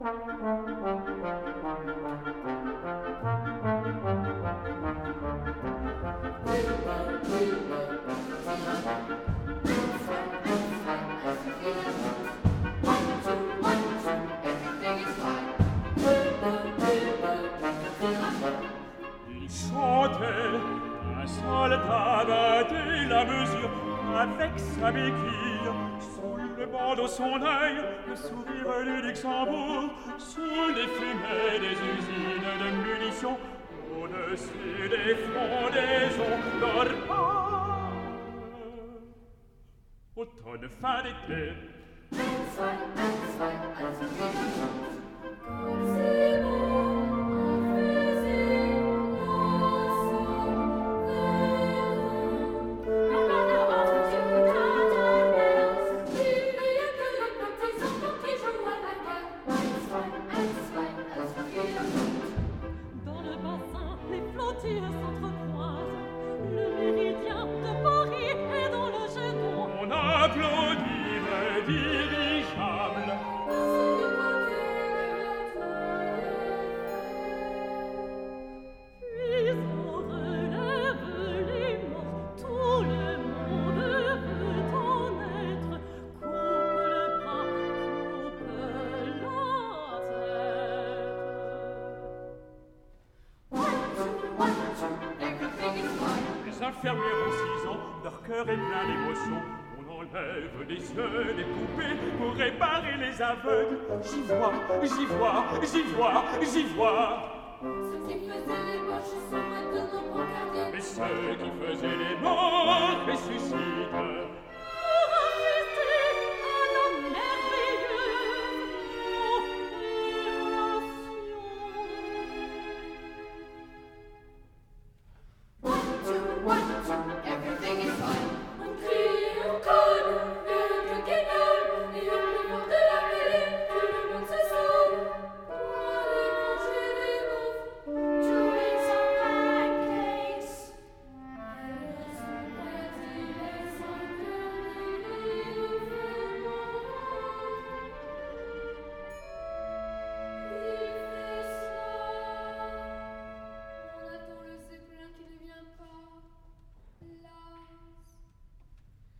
Il chantait, un soldat battait la mesure avec sa béquille. Sous le bandeau son œil, le sourire du Luxembourg, sous les fumées des usines de munitions, au-dessus des frondaisons d'orpaille. Automne, fin d'été. Dans le bassin, les flottilles s'entrecroisent. Le méridien de Paris est dans le jeton. On applaudit le dirigeable. Puis on relève les morts. Tout le monde veut en être. Coupe le bras, coupe la tête. Les infirmières ont 6 ans, leur cœur est plein d'émotion. On enlève des yeux des poupées pour réparer les aveugles. J'y vois, j'y vois, j'y vois, j'y vois. Ceux qui faisaient les moches sont maintenant brancardiers. Mais ceux qui faisaient les morts ressuscitent.